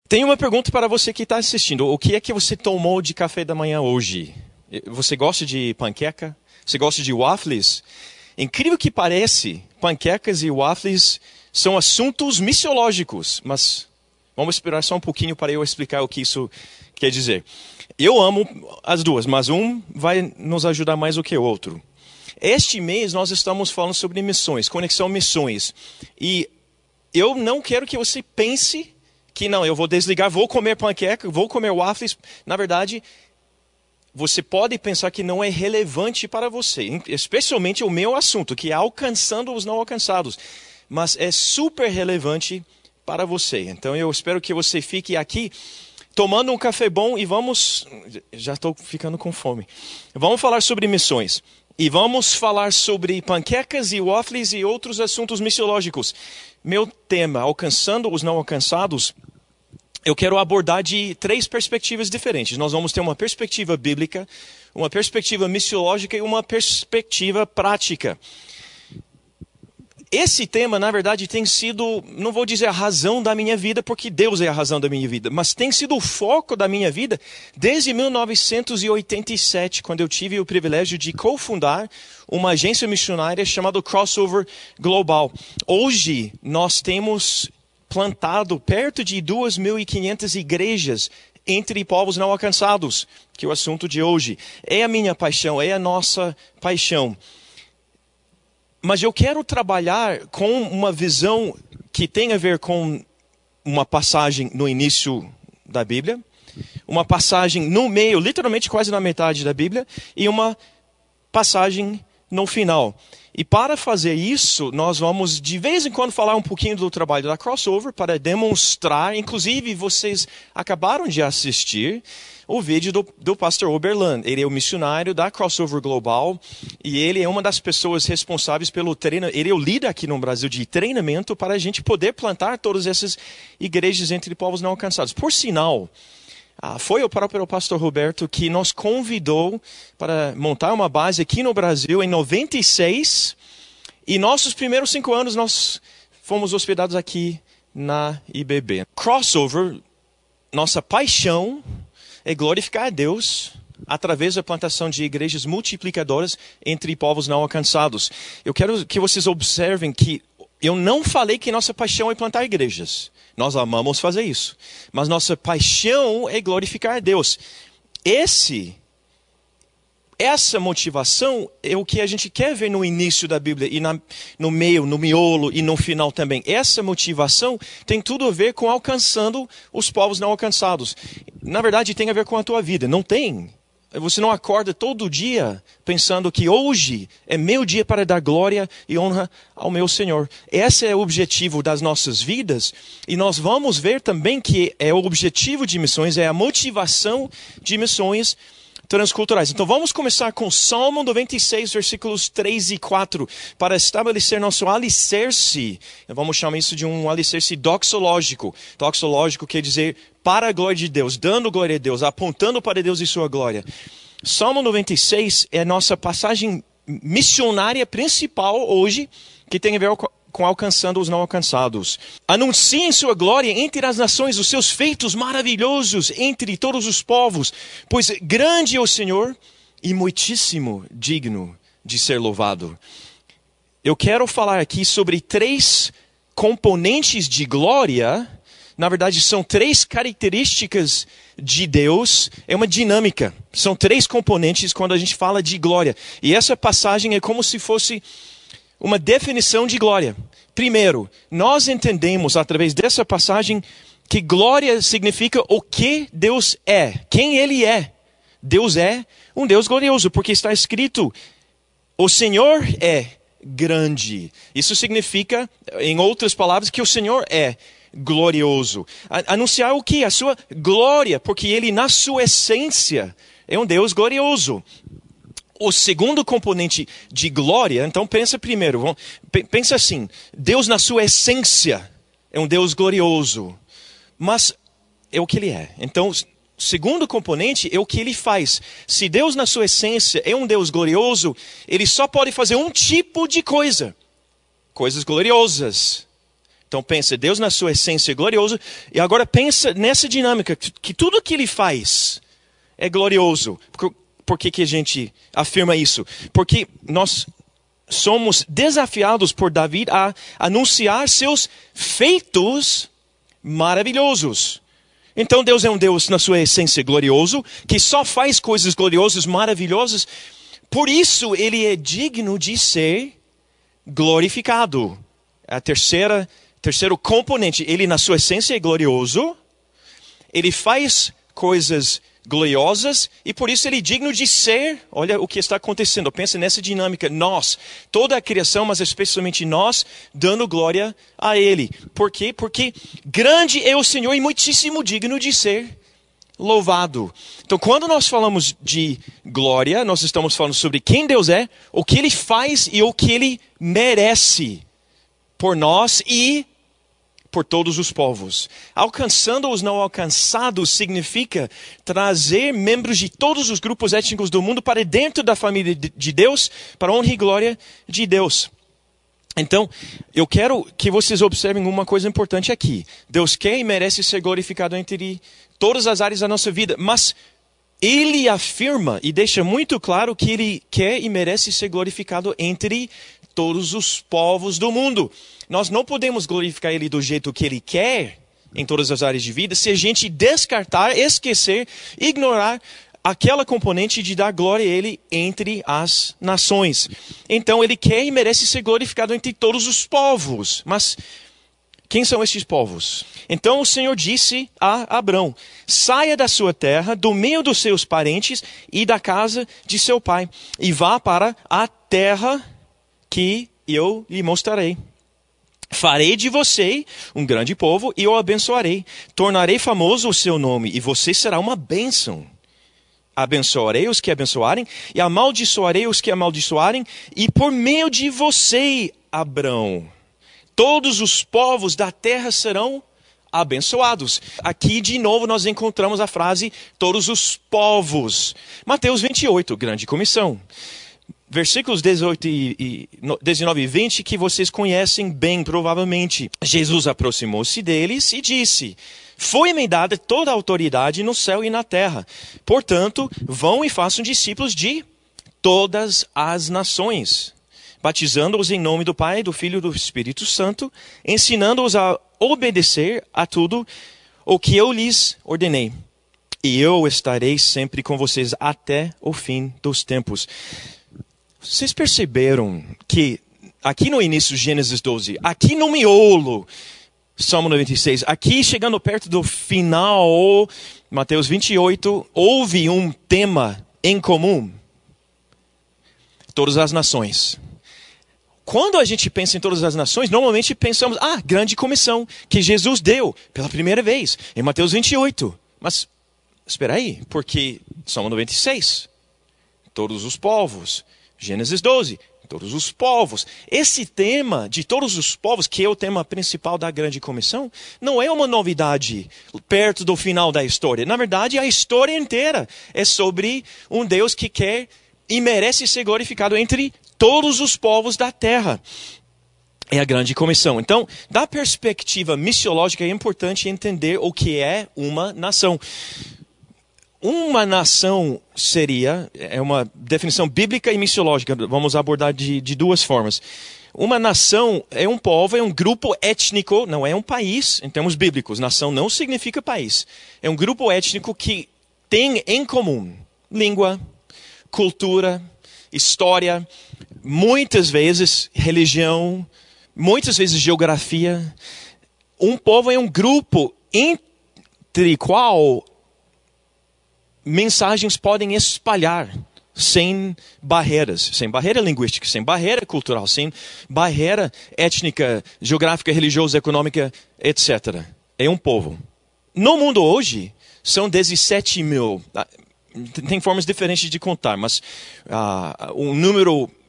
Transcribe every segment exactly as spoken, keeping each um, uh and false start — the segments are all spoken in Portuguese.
Tenho uma pergunta para você que está assistindo. O que é que você tomou de café da manhã hoje? Você gosta de panqueca? Você gosta de waffles? Incrível que parece, panquecas e waffles são assuntos missiológicos, mas vamos esperar só um pouquinho para eu explicar o que isso quer dizer. Eu amo as duas, mas um vai nos ajudar mais do que o outro. Este mês nós estamos falando sobre missões, conexão missões. E eu não quero que você pense que não, eu vou desligar, vou comer panqueca, vou comer waffles. Na verdade, você pode pensar que não é relevante para você, especialmente o meu assunto, que é alcançando os não alcançados. Mas é super relevante para você. Então eu espero que você fique aqui tomando um café bom e vamos... Já estou ficando com fome. Vamos falar sobre missões. E vamos falar sobre panquecas e waffles e outros assuntos missiológicos. Meu tema, alcançando os não alcançados, eu quero abordar de três perspectivas diferentes. Nós vamos ter uma perspectiva bíblica, uma perspectiva missiológica e uma perspectiva prática. Esse tema, na verdade, tem sido, não vou dizer a razão da minha vida, porque Deus é a razão da minha vida, mas tem sido o foco da minha vida desde mil novecentos e oitenta e sete, quando eu tive o privilégio de cofundar uma agência missionária chamada Crossover Global. Hoje, nós temos plantado perto de duas mil e quinhentas igrejas entre povos não alcançados, que é o assunto de hoje. É a minha paixão, é a nossa paixão. Mas eu quero trabalhar com uma visão que tem a ver com uma passagem no início da Bíblia, uma passagem no meio, literalmente quase na metade da Bíblia, e uma passagem no final. E para fazer isso, nós vamos de vez em quando falar um pouquinho do trabalho da Crossover para demonstrar, inclusive vocês acabaram de assistir o vídeo do, do pastor Oberland. Ele é o missionário da Crossover Global e ele é uma das pessoas responsáveis pelo treinamento. Ele é o líder aqui no Brasil de treinamento para a gente poder plantar todas essas igrejas entre povos não alcançados. Por sinal, ah, foi o próprio pastor Roberto que nos convidou para montar uma base aqui no Brasil em noventa e seis. E nossos primeiros cinco anos nós fomos hospedados aqui na I B B. Crossover, nossa paixão é glorificar a Deus através da plantação de igrejas multiplicadoras entre povos não alcançados. Eu quero que vocês observem que eu não falei que nossa paixão é plantar igrejas. Nós amamos fazer isso. Mas nossa paixão é glorificar a Deus. Esse, essa motivação é o que a gente quer ver no início da Bíblia, e na, no meio, no miolo e no final também. Essa motivação tem tudo a ver com alcançando os povos não alcançados. Na verdade, tem a ver com a tua vida. Não tem. Você não acorda todo dia pensando que hoje é meu dia para dar glória e honra ao meu Senhor. Esse é o objetivo das nossas vidas. E nós vamos ver também que é o objetivo de missões, é a motivação de missões transculturais. Então vamos começar com Salmo noventa e seis, versículos três e quatro, para estabelecer nosso alicerce. Vamos chamar isso de um alicerce doxológico. Doxológico quer dizer para a glória de Deus, dando glória a Deus, apontando para Deus e sua glória. Salmo noventa e seis é a nossa passagem missionária principal hoje, que tem a ver com alcançando os não alcançados. Anunciem sua glória entre as nações, os seus feitos maravilhosos entre todos os povos, pois grande é o Senhor e muitíssimo digno de ser louvado. Eu quero falar aqui sobre três componentes de glória. Na verdade, são três características de Deus. É uma dinâmica. São três componentes quando a gente fala de glória. E essa passagem é como se fosse uma definição de glória. Primeiro, nós entendemos através dessa passagem que glória significa o que Deus é, quem Ele é. Deus é um Deus glorioso, porque está escrito, o Senhor é grande. Isso significa, em outras palavras, que o Senhor é glorioso. Anunciar o que? A sua glória, porque Ele, na sua essência, é um Deus glorioso. O segundo componente de glória, então pensa primeiro, pensa assim, Deus na sua essência é um Deus glorioso, mas é o que Ele é. Então, o segundo componente é o que Ele faz. Se Deus na sua essência é um Deus glorioso, Ele só pode fazer um tipo de coisa, coisas gloriosas. Então pensa, Deus na sua essência é glorioso, e agora pensa nessa dinâmica, que, que tudo que ele faz é glorioso. Por, por que, que a gente afirma isso? Porque nós somos desafiados por Davi a anunciar seus feitos maravilhosos. Então Deus é um Deus na sua essência glorioso, que só faz coisas gloriosas, maravilhosas. Por isso ele é digno de ser glorificado. A terceira, terceiro componente, ele na sua essência é glorioso, ele faz coisas gloriosas e por isso ele é digno de ser. Olha o que está acontecendo, pensa nessa dinâmica, nós, toda a criação, mas especialmente nós, dando glória a ele. Por quê? Porque grande é o Senhor e muitíssimo digno de ser louvado. Então quando nós falamos de glória, nós estamos falando sobre quem Deus é, o que ele faz e o que ele merece por nós e por todos os povos. Alcançando os não alcançados significa trazer membros de todos os grupos étnicos do mundo para dentro da família de Deus, para a honra e glória de Deus. Então, eu quero que vocês observem uma coisa importante aqui. Deus quer e merece ser glorificado entre todas as áreas da nossa vida, mas ele afirma e deixa muito claro que ele quer e merece ser glorificado entre todos os povos do mundo. Nós não podemos glorificar ele do jeito que ele quer em todas as áreas de vida se a gente descartar, esquecer, ignorar aquela componente de dar glória a ele entre as nações. Então ele quer e merece ser glorificado entre todos os povos. Mas quem são estes povos? Então o Senhor disse a Abrão: saia da sua terra, do meio dos seus parentes e da casa de seu pai, e vá para a terra que eu lhe mostrarei. Farei de você um grande povo e o abençoarei. Tornarei famoso o seu nome e você será uma bênção. Abençoarei os que abençoarem e amaldiçoarei os que amaldiçoarem. E por meio de você, Abrão, todos os povos da terra serão abençoados. Aqui de novo nós encontramos a frase todos os povos. Mateus vinte e oito, grande comissão. Versículos dezoito e dezenove e vinte que vocês conhecem bem, provavelmente. Jesus aproximou-se deles e disse: foi-me dada toda a autoridade no céu e na terra. Portanto, vão e façam discípulos de todas as nações, batizando-os em nome do Pai, do Filho e do Espírito Santo, ensinando-os a obedecer a tudo o que eu lhes ordenei. E eu estarei sempre com vocês até o fim dos tempos. Vocês perceberam que aqui no início de Gênesis doze, aqui no miolo, Salmo noventa e seis, aqui chegando perto do final, Mateus vinte e oito, houve um tema em comum. Todas as nações. Quando a gente pensa em todas as nações, normalmente pensamos, ah, grande comissão que Jesus deu pela primeira vez em Mateus vinte e oito. Mas, espera aí, porque Salmo noventa e seis, todos os povos. Gênesis doze, todos os povos. Esse tema de todos os povos, que é o tema principal da grande comissão, não é uma novidade perto do final da história. Na verdade, a história inteira é sobre um Deus que quer e merece ser glorificado entre todos os povos da terra. É a grande comissão. Então, da perspectiva missiológica, é importante entender o que é uma nação. Uma nação seria, é uma definição bíblica e missiológica, vamos abordar de, de duas formas. Uma nação é um povo, é um grupo étnico, não é um país, em termos bíblicos. Nação não significa país. É um grupo étnico que tem em comum língua, cultura, história, muitas vezes religião, muitas vezes geografia. Um povo é um grupo entre qual mensagens podem espalhar sem barreiras, sem barreira linguística, sem barreira cultural, sem barreira étnica, geográfica, religiosa, econômica, etcétera. É um povo. No mundo hoje, são dezessete mil. Tem formas diferentes de contar, mas uh, um número uh,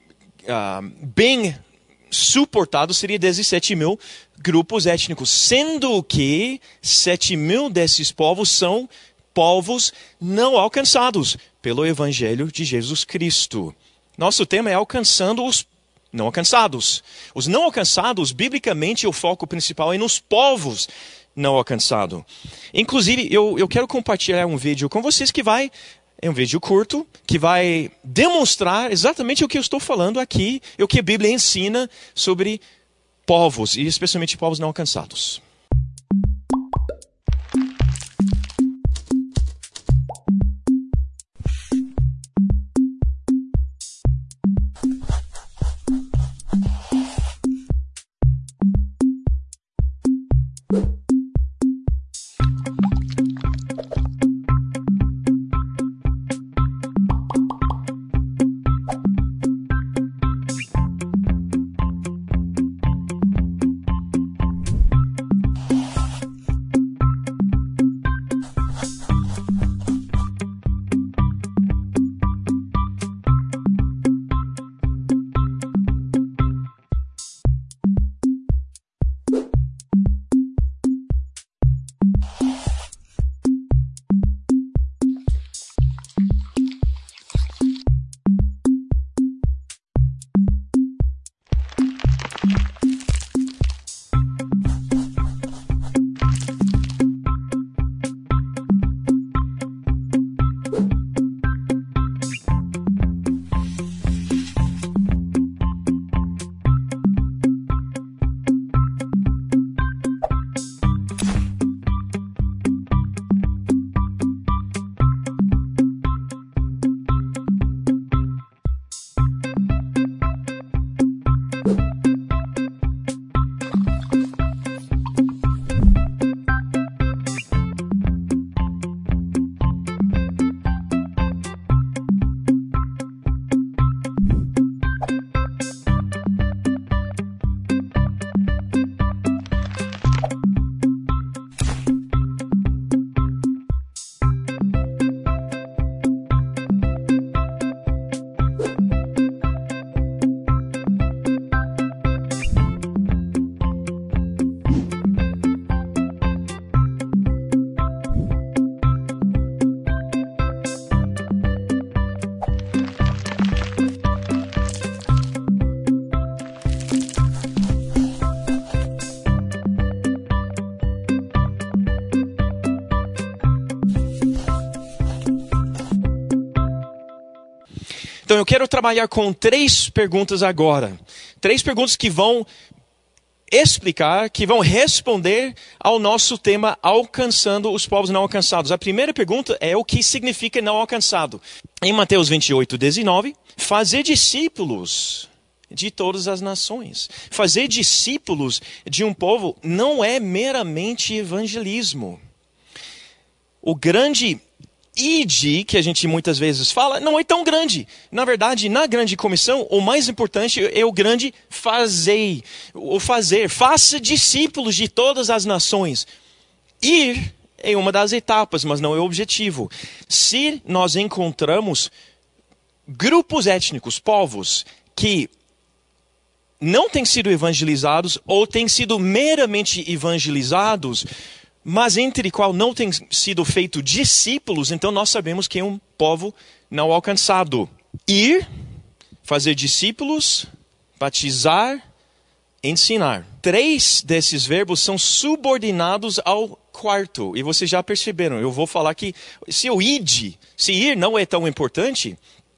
bem suportado seria dezessete mil grupos étnicos, sendo que sete mil desses povos são povos não alcançados pelo Evangelho de Jesus Cristo. Nosso tema é alcançando os não alcançados. Os não alcançados, biblicamente, o foco principal é nos povos não alcançados. Inclusive, eu, eu quero compartilhar um vídeo com vocês que vai, é um vídeo curto, que vai demonstrar exatamente o que eu estou falando aqui, e o que a Bíblia ensina sobre povos, e especialmente povos não alcançados. Então eu quero trabalhar com três perguntas agora. Três perguntas que vão explicar, que vão responder ao nosso tema alcançando os povos não alcançados. A primeira pergunta é o que significa não alcançado. Em Mateus vinte e oito, dezenove, fazer discípulos de todas as nações. Fazer discípulos de um povo não é meramente evangelismo. O grande ide, que a gente muitas vezes fala, não é tão grande. Na verdade, na grande comissão, o mais importante é o grande fazer. O fazer. Faça discípulos de todas as nações. Ir é uma das etapas, mas não é o objetivo. Se nós encontramos grupos étnicos, povos, que não têm sido evangelizados ou têm sido meramente evangelizados, mas entre qual não tem sido feito discípulos, então nós sabemos que é um povo não alcançado. Ir, fazer discípulos, batizar, ensinar. Três desses verbos são subordinados ao quarto. E vocês já perceberam, eu vou falar que se o id, se ir não é tão importante,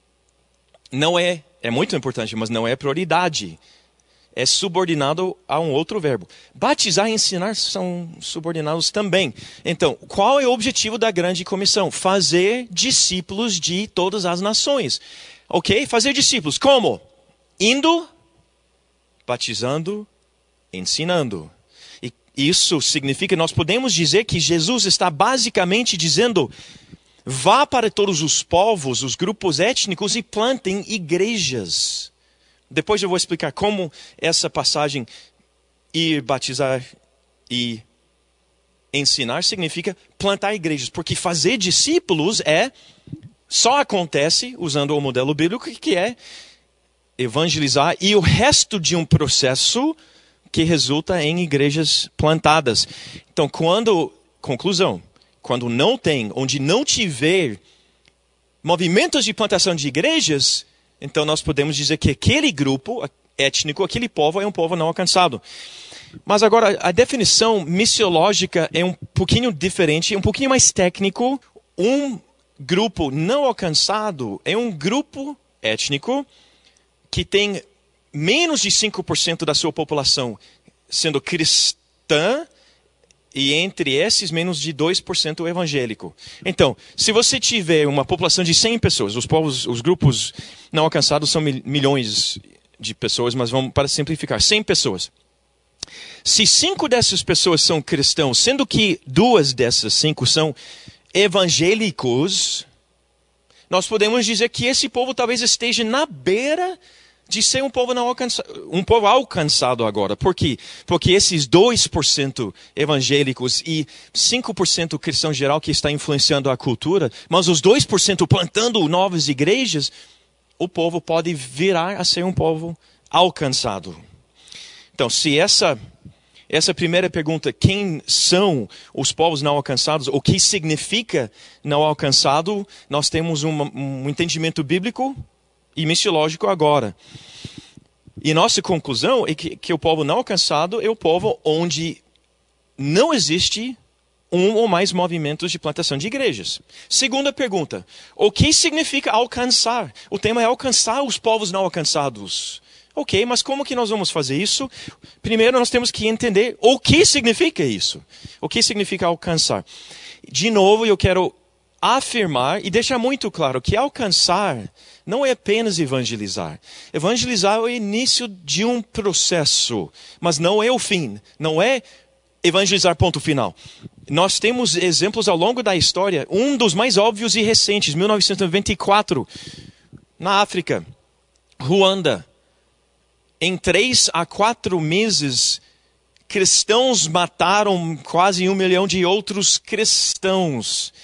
não é, é muito importante, mas não é prioridade. É subordinado a um outro verbo. Batizar e ensinar são subordinados também. Então, qual é o objetivo da grande comissão? Fazer discípulos de todas as nações. Ok? Fazer discípulos. Como? Indo, batizando, ensinando. E isso significa, nós podemos dizer que Jesus está basicamente dizendo: vá para todos os povos, os grupos étnicos e plantem igrejas. Depois eu vou explicar como essa passagem ir, batizar e ensinar significa plantar igrejas. Porque fazer discípulos é, só acontece usando o modelo bíblico, que é evangelizar e o resto de um processo que resulta em igrejas plantadas. Então, quando, conclusão, quando não tem, onde não tiver movimentos de plantação de igrejas, então nós podemos dizer que aquele grupo, étnico, aquele povo é um povo não alcançado. Mas agora, a definição missiológica é um pouquinho diferente, um pouquinho mais técnico. Um grupo não alcançado é um grupo étnico que tem menos de cinco por cento da sua população sendo cristã e entre esses menos de dois por cento evangélico. Então, se você tiver uma população de cem pessoas, os povos, os grupos não alcançados são mil, milhões de pessoas, mas vamos para simplificar, cem pessoas. Se cinco dessas pessoas são cristãos, sendo que duas dessas cinco são evangélicos, nós podemos dizer que esse povo talvez esteja na beira de ser um povo não alcançado, um povo alcançado agora. Por quê? Porque esses dois por cento evangélicos e cinco por cento cristão geral que está influenciando a cultura, mas os dois por cento plantando novas igrejas, o povo pode virar a ser um povo alcançado. Então, se essa, essa primeira pergunta, quem são os povos não alcançados, o que significa não alcançado, nós temos um, um entendimento bíblico e missiológico agora. E nossa conclusão é que, que o povo não alcançado é o povo onde não existe um ou mais movimentos de plantação de igrejas. Segunda pergunta, o que significa alcançar? O tema é alcançar os povos não alcançados. Ok, mas como que nós vamos fazer isso? Primeiro nós temos que entender o que significa isso. O que significa alcançar? De novo, eu quero afirmar e deixar muito claro que alcançar não é apenas evangelizar. Evangelizar é o início de um processo, mas não é o fim. Não é evangelizar ponto final. Nós temos exemplos ao longo da história. Um dos mais óbvios e recentes, mil novecentos e noventa e quatro, na África, Ruanda. Em três a quatro meses, cristãos mataram quase um milhão de outros cristãos.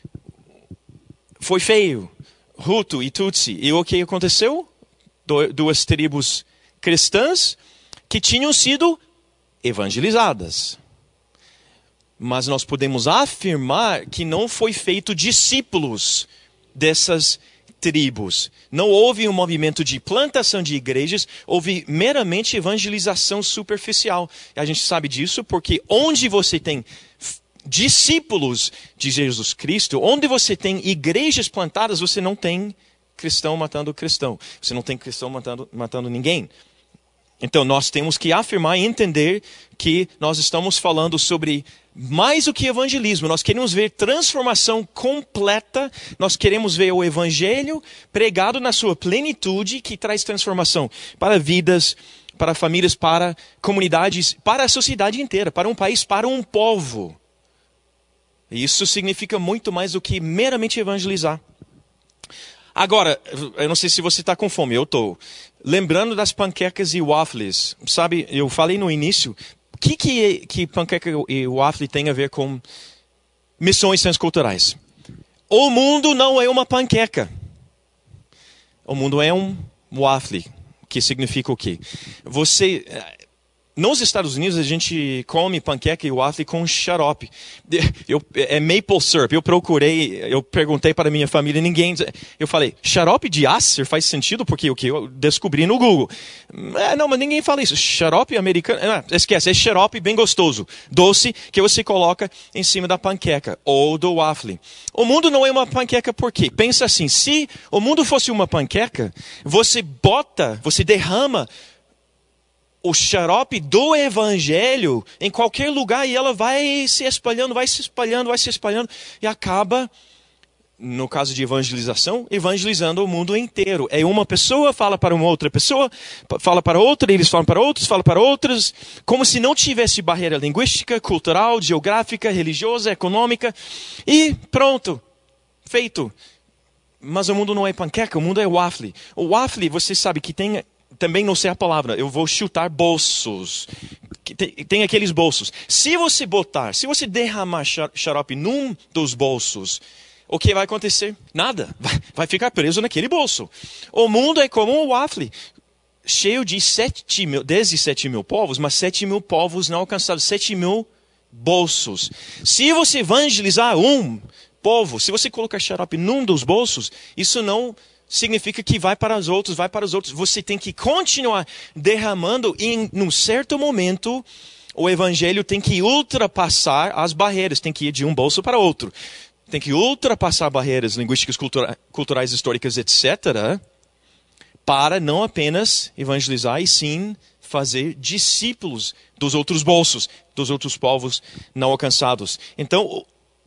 Foi feio. Hutu e Tutsi. E o que aconteceu? Duas tribos cristãs que tinham sido evangelizadas. Mas nós podemos afirmar que não foi feito discípulos dessas tribos. Não houve um movimento de plantação de igrejas, houve meramente evangelização superficial. E a gente sabe disso porque onde você tem discípulos de Jesus Cristo, onde você tem igrejas plantadas, você não tem cristão matando cristão. Você não tem cristão matando, matando ninguém. Então nós temos que afirmar e entender que nós estamos falando sobre mais do que evangelismo. Nós queremos ver transformação completa. Nós queremos ver o evangelho pregado na sua plenitude, que traz transformação para vidas, para famílias, para comunidades, para a sociedade inteira, para um país, para um povo. Isso significa muito mais do que meramente evangelizar. Agora, eu não sei se você está com fome, eu estou. Lembrando das panquecas e waffles. Sabe, eu falei no início, o que, que, que panqueca e waffle tem a ver com missões transculturais? O mundo não é uma panqueca. O mundo é um waffle, que significa o quê? Você... Nos Estados Unidos, a gente come panqueca e waffle com xarope. Eu, é maple syrup. Eu procurei, eu perguntei para a minha família, ninguém... Eu falei, xarope de açúcar faz sentido? Porque o que eu descobri no Google. É, não, mas ninguém fala isso. Xarope americano... Ah, esquece, é xarope bem gostoso. Doce que você coloca em cima da panqueca ou do waffle. O mundo não é uma panqueca por quê? Pensa assim, se o mundo fosse uma panqueca, você bota, você derrama o xarope do evangelho em qualquer lugar e ela vai se espalhando, vai se espalhando, vai se espalhando e acaba, no caso de evangelização, evangelizando o mundo inteiro. É uma pessoa, fala para uma outra pessoa, fala para outra, eles falam para outros, falam para outras, como se não tivesse barreira linguística, cultural, geográfica, religiosa, econômica e pronto, feito. Mas o mundo não é panqueca, o mundo é waffle. O waffle, você sabe que tem... Também não sei a palavra, eu vou chutar bolsos. Tem, tem aqueles bolsos. Se você botar, se você derramar xarope num dos bolsos, o que vai acontecer? Nada. Vai, vai ficar preso naquele bolso. O mundo é como um waffle, cheio de sete mil, dezessete mil povos, mas sete mil povos não alcançados, sete mil bolsos. Se você evangelizar um povo, se você colocar xarope num dos bolsos, isso não significa que vai para os outros, vai para os outros. Você tem que continuar derramando e em um certo momento o evangelho tem que ultrapassar as barreiras, tem que ir de um bolso para outro. Tem que ultrapassar barreiras linguísticas, cultura, culturais, históricas, etcétera, para não apenas evangelizar, e sim fazer discípulos dos outros bolsos, dos outros povos não alcançados. Então,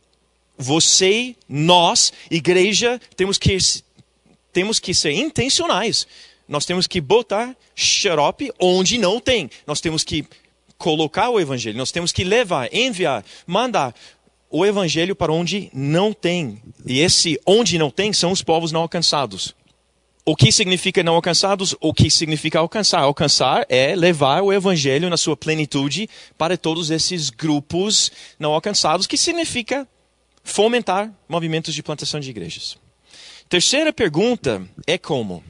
você, nós, igreja, temos que, temos que ser intencionais. Nós temos que botar xarope onde não tem. Nós temos que colocar o evangelho, nós temos que levar, enviar, mandar o evangelho para onde não tem. E esse onde não tem são os povos não alcançados. O que significa não alcançados? O que significa alcançar? Alcançar é levar o evangelho na sua plenitude para todos esses grupos não alcançados, que significa fomentar movimentos de plantação de igrejas. Terceira pergunta é como?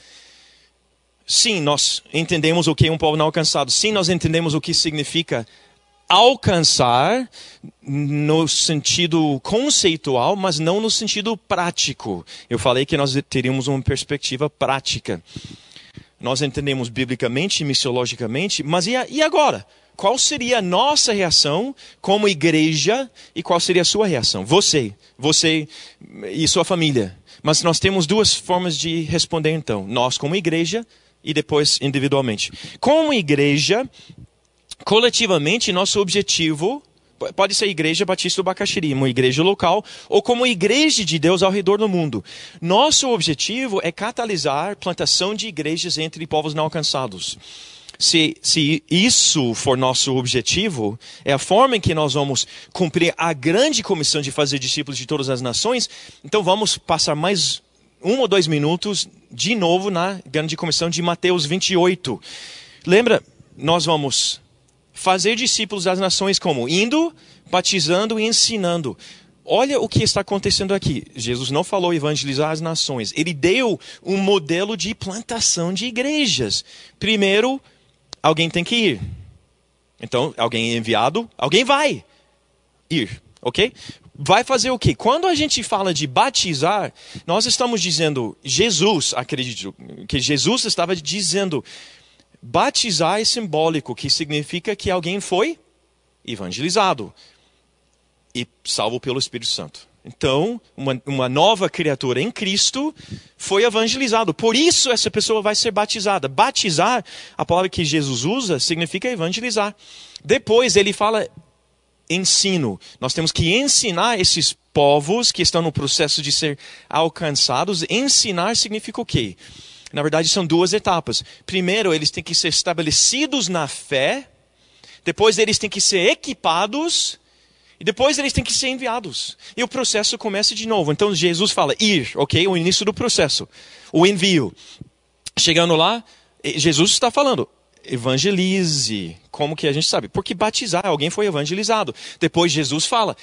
Sim, nós entendemos o que é um povo não alcançado. Sim, nós entendemos o que significa alcançar no sentido conceitual, mas não no sentido prático. Eu falei que nós teríamos uma perspectiva prática. Nós entendemos biblicamente, missiologicamente, mas e, a, e agora? Qual seria a nossa reação como igreja e qual seria a sua reação? Você, você e sua família. Mas nós temos duas formas de responder então. Nós como igreja e depois individualmente. Como igreja, coletivamente, nosso objetivo pode ser a Igreja Batista do Bacaxiri, uma igreja local, ou como igreja de Deus ao redor do mundo. Nosso objetivo é catalisar plantação de igrejas entre povos não alcançados. Se, se isso for nosso objetivo, é a forma em que nós vamos cumprir a grande comissão de fazer discípulos de todas as nações, então vamos passar mais um ou dois minutos de novo na grande comissão de Mateus vinte e oito. Lembra, nós vamos fazer discípulos das nações como? Indo, batizando e ensinando. Olha o que está acontecendo aqui. Jesus não falou evangelizar as nações. Ele deu um modelo de plantação de igrejas. Primeiro, alguém tem que ir. Então, alguém é enviado, alguém vai ir, ok? Vai fazer o quê? Quando a gente fala de batizar, nós estamos dizendo, Jesus, acredito, que Jesus estava dizendo, batizar é simbólico, que significa que alguém foi evangelizado e salvo pelo Espírito Santo. Então, uma, uma nova criatura em Cristo foi evangelizado. Por isso, essa pessoa vai ser batizada. Batizar, a palavra que Jesus usa, significa evangelizar. Depois, ele fala ensino. Nós temos que ensinar esses povos que estão no processo de ser alcançados. Ensinar significa o quê? Na verdade, são duas etapas. Primeiro, eles têm que ser estabelecidos na fé. Depois, eles têm que ser equipados. E depois, eles têm que ser enviados. E o processo começa de novo. Então, Jesus fala, ir, ok? O início do processo. O envio. Chegando lá, Jesus está falando, evangelize. Como que a gente sabe? Porque batizar, alguém foi evangelizado. Depois, Jesus fala,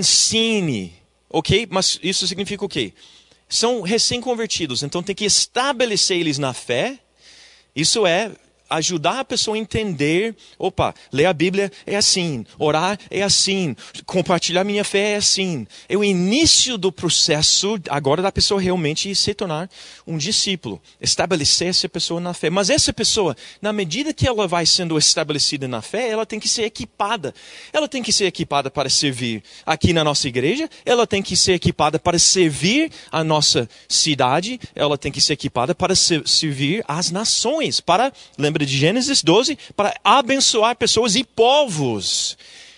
ensine. Ok? Mas isso significa o quê? São recém-convertidos, então tem que estabelecer eles na fé. Isso é ajudar a pessoa a entender, opa, ler a Bíblia é assim, orar é assim, compartilhar minha fé é assim. É o início do processo agora da pessoa realmente se tornar um discípulo, estabelecer essa pessoa na fé. Mas essa pessoa, na medida que ela vai sendo estabelecida na fé, ela tem que ser equipada. Ela tem que ser equipada para servir aqui na nossa igreja, ela tem que ser equipada para servir a nossa cidade, ela tem que ser equipada para servir as nações, para, lembra de Gênesis doze, para abençoar pessoas e povos.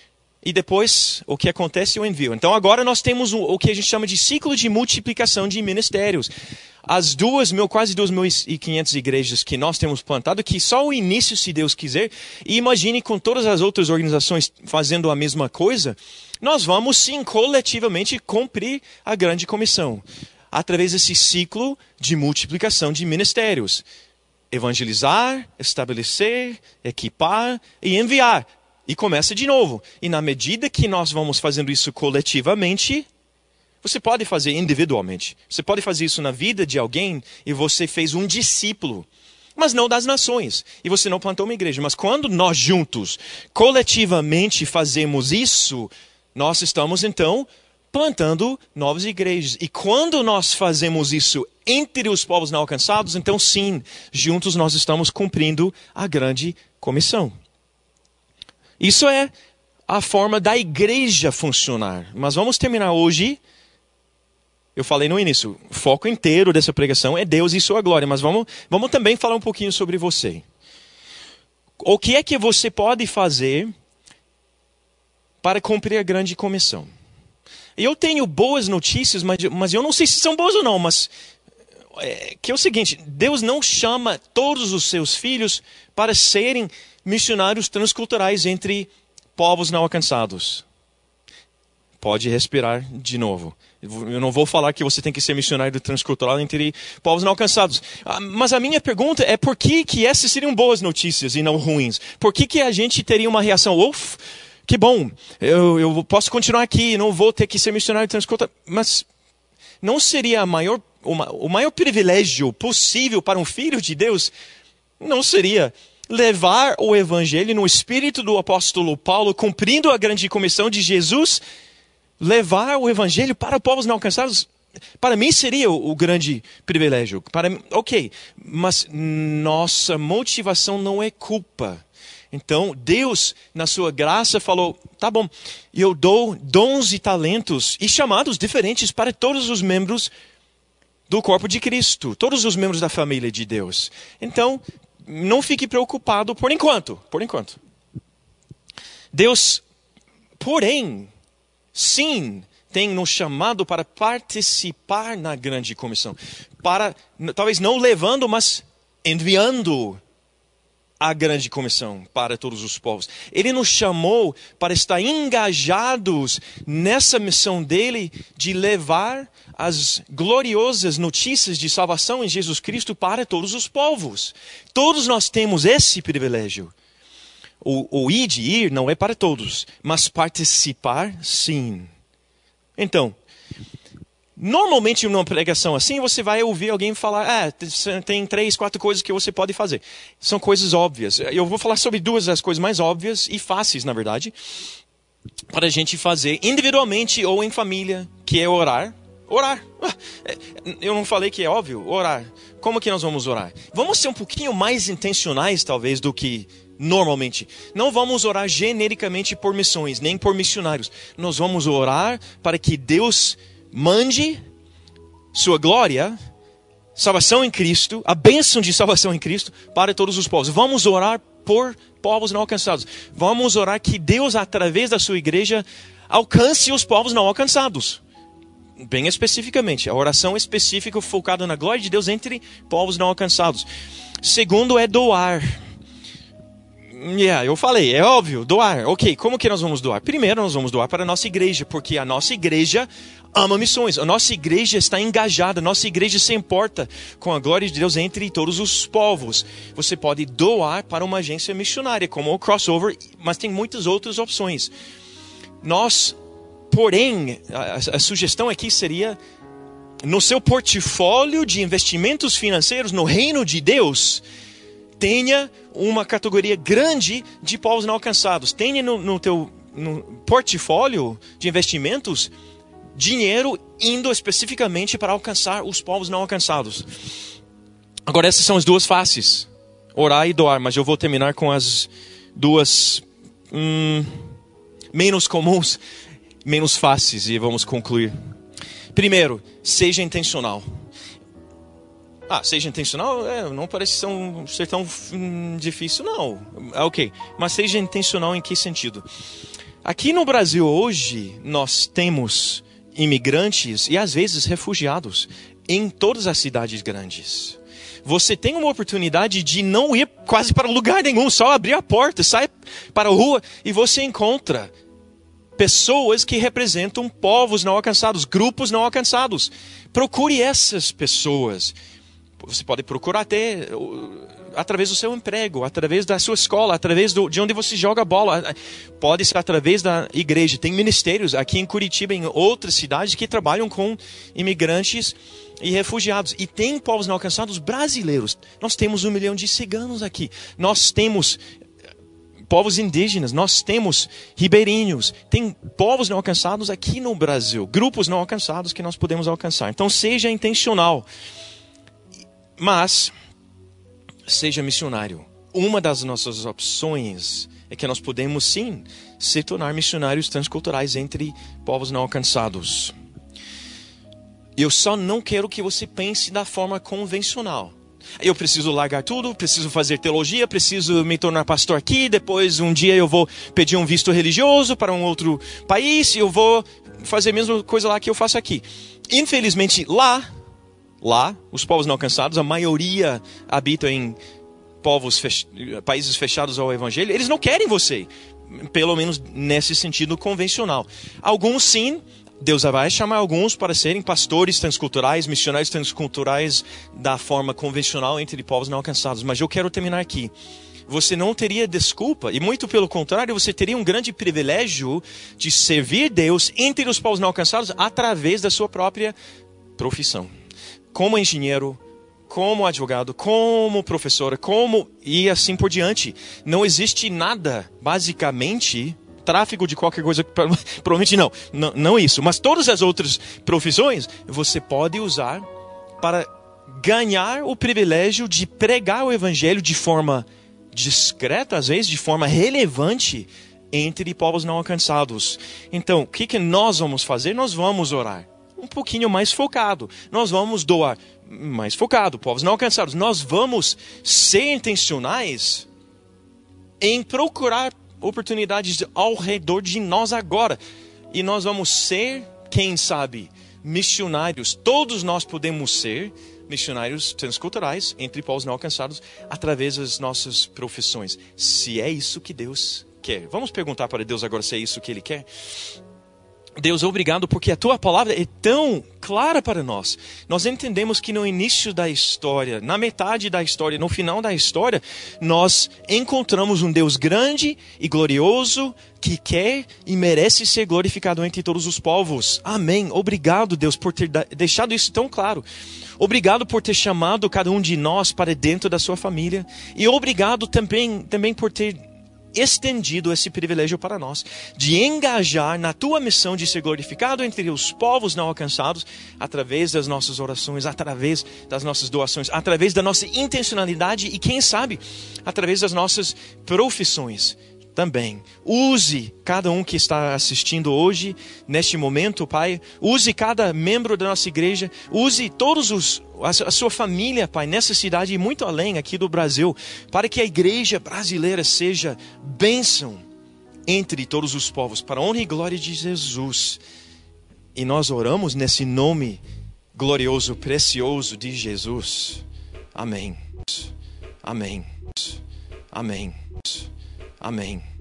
E depois, o que acontece é o envio. Então agora nós temos o, o que a gente chama de ciclo de multiplicação de ministérios. As duas mil, quase duas mil e quinhentas igrejas que nós temos plantado, que só o início, se Deus quiser, e imagine com todas as outras organizações fazendo a mesma coisa, nós vamos sim coletivamente cumprir a grande comissão, através desse ciclo de multiplicação de ministérios. Evangelizar, estabelecer, equipar e enviar. E começa de novo. E na medida que nós vamos fazendo isso coletivamente, você pode fazer individualmente. Você pode fazer isso na vida de alguém e você fez um discípulo. Mas não das nações. E você não plantou uma igreja. Mas quando nós juntos, coletivamente fazemos isso, nós estamos então plantando novas igrejas. E quando nós fazemos isso entre os povos não alcançados, então sim, juntos nós estamos cumprindo a grande comissão. Isso é a forma da igreja funcionar. Mas vamos terminar hoje. Eu falei no início, o foco inteiro dessa pregação é Deus e sua glória. Mas vamos, vamos também falar um pouquinho sobre você. O que é que você pode fazer para cumprir a grande comissão? Eu tenho boas notícias, mas, mas eu não sei se são boas ou não, mas é, que é o seguinte, Deus não chama todos os seus filhos para serem missionários transculturais entre povos não alcançados. Pode respirar de novo. Eu não vou falar que você tem que ser missionário transcultural entre povos não alcançados. Mas a minha pergunta é por que, que essas seriam boas notícias e não ruins? Por que, que a gente teria uma reação, uff, que bom, eu, eu posso continuar aqui, não vou ter que ser missionário transcultural. Mas não seria a maior, uma, o maior privilégio possível para um filho de Deus? Não seria levar o evangelho no espírito do apóstolo Paulo, cumprindo a grande comissão de Jesus, levar o evangelho para povos não alcançados? Para mim seria o, o grande privilégio. Para, ok, mas nossa motivação não é culpa. Então, Deus, na sua graça, falou, tá bom, eu dou dons e talentos e chamados diferentes para todos os membros do corpo de Cristo, todos os membros da família de Deus. Então, não fique preocupado por enquanto, por enquanto. Deus, porém, sim, tem nos chamado para participar na grande comissão. Para, talvez não levando, mas enviando a grande comissão para todos os povos. Ele nos chamou para estar engajados nessa missão dele de levar as gloriosas notícias de salvação em Jesus Cristo para todos os povos. Todos nós temos esse privilégio. O, o ir de ir não é para todos, mas participar, sim. Então, normalmente numa pregação assim, você vai ouvir alguém falar, ah, tem três, quatro coisas que você pode fazer. São coisas óbvias. Eu vou falar sobre duas das coisas mais óbvias e fáceis, na verdade, para a gente fazer individualmente ou em família, que é orar. Orar. Eu não falei que é óbvio? Orar. Como que nós vamos orar? Vamos ser um pouquinho mais intencionais, talvez, do que normalmente. Não vamos orar genericamente por missões, nem por missionários. Nós vamos orar para que Deus mande sua glória, salvação em Cristo, a bênção de salvação em Cristo para todos os povos. Vamos orar por povos não alcançados. Vamos orar que Deus, através da sua igreja, alcance os povos não alcançados. Bem especificamente, a oração específica focada na glória de Deus entre povos não alcançados. Segundo é doar. Yeah, eu falei, é óbvio, doar. Ok, como que nós vamos doar? Primeiro nós vamos doar para a nossa igreja, porque a nossa igreja ama missões. A nossa igreja está engajada, a nossa igreja se importa com a glória de Deus entre todos os povos. Você pode doar para uma agência missionária, como o Crossover, mas tem muitas outras opções. Nós, porém, a, a sugestão aqui seria, no seu portfólio de investimentos financeiros no reino de Deus, tenha uma categoria grande de povos não alcançados. Tenha no, no teu no portfólio de investimentos dinheiro indo especificamente para alcançar os povos não alcançados. Agora, essas são as duas faces, orar e doar, mas eu vou terminar com as duas hum, menos comuns, menos fáceis, e vamos concluir. Primeiro, seja intencional. Ah, seja intencional, é, não parece ser, um, ser tão hum, difícil, não. Ok, mas seja intencional em que sentido? Aqui no Brasil hoje, nós temos imigrantes e às vezes refugiados em todas as cidades grandes. Você tem uma oportunidade de não ir quase para lugar nenhum, só abrir a porta, sai para a rua e você encontra pessoas que representam povos não alcançados, grupos não alcançados. Procure essas pessoas. Você pode procurar até através do seu emprego, através da sua escola, através do, de onde você joga bola. Pode ser através da igreja. Tem ministérios aqui em Curitiba, em outras cidades, que trabalham com imigrantes e refugiados. E tem povos não alcançados brasileiros. Nós temos um milhão de ciganos aqui. Nós temos povos indígenas, nós temos ribeirinhos, tem povos não alcançados aqui no Brasil, grupos não alcançados que nós podemos alcançar. Então seja intencional, mas seja missionário. Uma das nossas opções é que nós podemos sim se tornar missionários transculturais entre povos não alcançados. Eu só não quero que você pense da forma convencional. Eu preciso largar tudo, preciso fazer teologia, preciso me tornar pastor aqui, depois um dia eu vou pedir um visto religioso para um outro país e eu vou fazer a mesma coisa lá que eu faço aqui. Infelizmente, lá, lá, os povos não alcançados, a maioria habita em povos fech... países fechados ao evangelho, eles não querem você, pelo menos nesse sentido convencional. Alguns sim, Deus vai chamar alguns para serem pastores transculturais, missionários transculturais da forma convencional entre povos não alcançados. Mas eu quero terminar aqui. Você não teria desculpa, e muito pelo contrário, você teria um grande privilégio de servir Deus entre os povos não alcançados através da sua própria profissão. Como engenheiro, como advogado, como professora, como e assim por diante. Não existe nada, basicamente, tráfico de qualquer coisa, provavelmente não, não, não isso. Mas todas as outras profissões, você pode usar para ganhar o privilégio de pregar o evangelho de forma discreta, às vezes de forma relevante, entre povos não alcançados. Então, o que, que nós vamos fazer? Nós vamos orar um pouquinho mais focado. Nós vamos doar mais focado, povos não alcançados. Nós vamos ser intencionais em procurar oportunidades ao redor de nós agora. E nós vamos ser, quem sabe, missionários. Todos nós podemos ser missionários transculturais entre povos não alcançados através das nossas profissões. Se é isso que Deus quer. Vamos perguntar para Deus agora se é isso que Ele quer. Deus, obrigado porque a Tua palavra é tão clara para nós. Nós entendemos que no início da história, na metade da história, no final da história, nós encontramos um Deus grande e glorioso que quer e merece ser glorificado entre todos os povos. Amém. Obrigado, Deus, por ter deixado isso tão claro. Obrigado por ter chamado cada um de nós para dentro da sua família. E obrigado também, também por ter estendido esse privilégio para nós, de engajar na Tua missão de ser glorificado entre os povos não alcançados, através das nossas orações, através das nossas doações, através da nossa intencionalidade e, quem sabe, através das nossas profissões também. Use cada um que está assistindo hoje, neste momento, Pai. Use cada membro da nossa igreja. Use todos os a sua família, Pai, nessa cidade e muito além aqui do Brasil, para que a igreja brasileira seja bênção entre todos os povos, para a honra e glória de Jesus. E nós oramos nesse nome glorioso, precioso de Jesus. Amém. Amém. Amém. Amém.